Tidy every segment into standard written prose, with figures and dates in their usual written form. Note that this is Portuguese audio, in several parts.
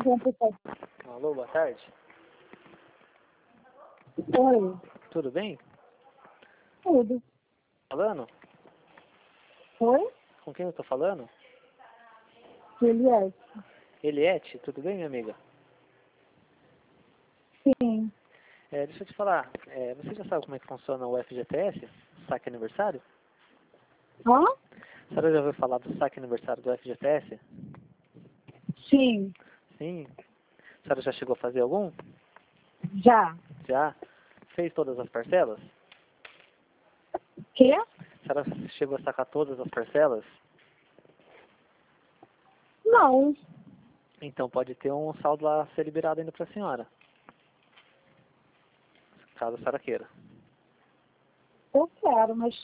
exemplo, tá? Alô, boa tarde. Oi, Tudo bem? tudo. Falando? Oi? Com quem eu tô falando? Eliette? Eliette, tudo bem, minha amiga? Sim. Deixa eu te falar, você já sabe como é que funciona o FGTS, saque aniversário? Hã? A senhora já ouviu falar do saque aniversário do FGTS? Sim. Sim. A senhora já chegou a fazer algum? Já. Já? Fez todas as parcelas? Quê? A senhora chegou a sacar todas as parcelas? Não. Então pode ter um saldo lá a ser liberado ainda para a senhora, caso a senhora queira. Eu quero, mas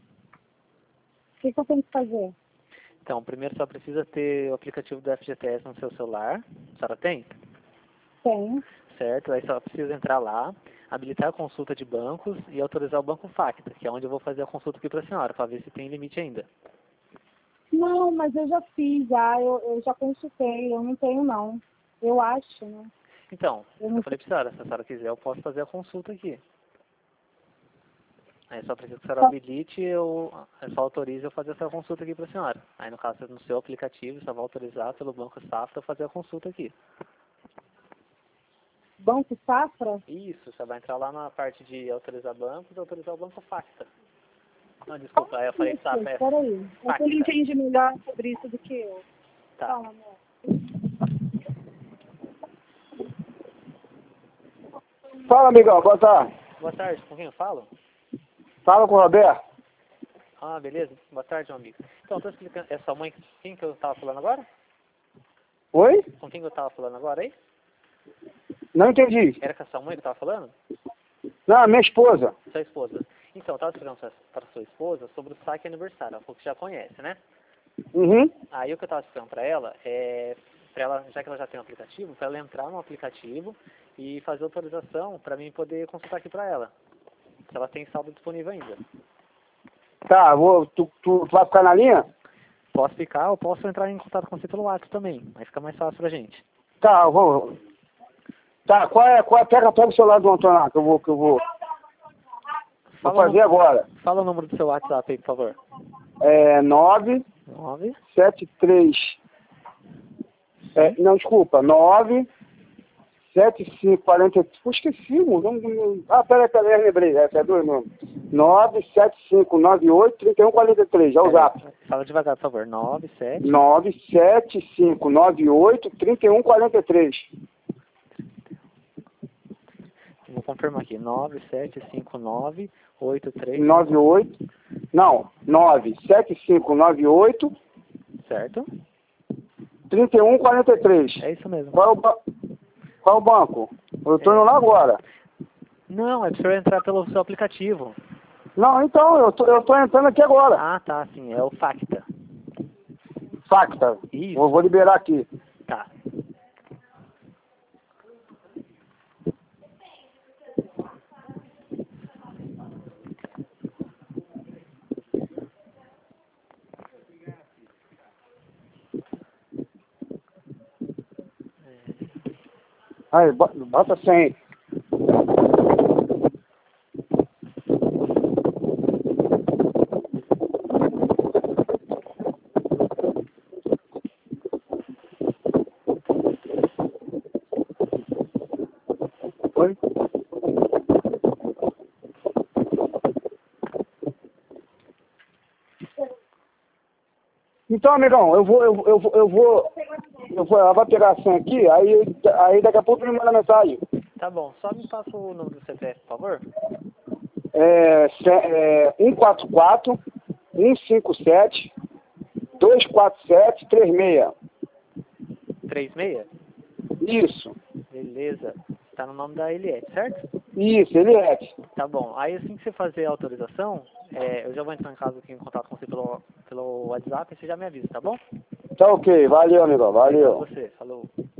o que eu tenho que fazer? Então, primeiro só precisa ter o aplicativo do FGTS no seu celular. A senhora tem? Tenho. Certo? Aí só precisa entrar lá, habilitar a consulta de bancos e autorizar o Banco Facta, que é onde eu vou fazer a consulta aqui para a senhora, para ver se tem limite ainda. Não, mas eu já fiz, já. Eu já consultei. Eu não tenho, não. Eu acho, né? Então, Eu eu não... falei para a senhora, se a senhora quiser, eu posso fazer a consulta aqui. Aí só preciso que a senhora habilite, eu só autorize eu fazer essa consulta aqui para a senhora. Aí no caso, no seu aplicativo, só vai autorizar pelo Banco Safra fazer a consulta aqui. Banco Safra? Isso, você vai entrar lá na parte de autorizar bancos e autorizar o Banco Facta. Não, desculpa, aí eu falei Safra, é Peraí. É que ele Facta. entende melhor sobre isso do que eu. Tá. Fala, amor. Fala, amigão, boa tarde. Boa tarde, com quem eu falo? Fala com o Roberto. Ah, beleza. Boa tarde, meu amigo. Então, eu tô explicando. É sua mãe? Quem que eu tava falando agora? Oi? Com quem que eu tava falando agora aí? Não entendi. Era com a sua mãe que eu tava falando? Não, minha esposa. Sua esposa. Então, eu tava explicando para sua esposa sobre o saque aniversário. Ela falou que já conhece, né? Uhum. Aí o que eu tava explicando para ela é, para ela, já que ela já tem um aplicativo, para ela entrar no aplicativo e fazer autorização para mim poder consultar aqui para ela. Se ela tem saldo disponível ainda. Tá, tu vai ficar na linha? Posso ficar ou posso entrar em contato com você pelo WhatsApp também. Aí fica mais fácil pra gente. Tá, eu vou. Tá, pega o celular do Antônio, que eu vou fazer agora. Fala o número do seu WhatsApp aí, por favor. É 973. Não, desculpa, 97540. Esqueci, mano. Peraí, lembrei. É dois números. 97598-3143. É o zap. Fala devagar, por favor. 97598-3143. Vou confirmar aqui. 975983. 98. Não, 97598 Certo? 3143. É isso mesmo. Qual é o banco? Eu tô indo lá agora. Não, é pra você entrar pelo seu aplicativo. Não, então, eu tô entrando aqui agora. Ah, tá, sim. É o Facta. Facta. Isso. Eu vou liberar aqui. Tá. Aí, bota 100. Oi? Então, amigão, ela vai pegar a senha aqui, aí daqui a pouco me manda mensagem. Tá bom. Só me passa o número do CPF, por favor. 144 157 247 36. 36? Isso. Beleza. Tá no nome da Eliette, certo? Isso, Eliette. Tá bom. Aí assim que você fazer a autorização, eu já vou entrar em casa aqui em contato com você pelo WhatsApp e você já me avisa, tá bom? Tá ok, valeu, amigão, valeu. Você, falou.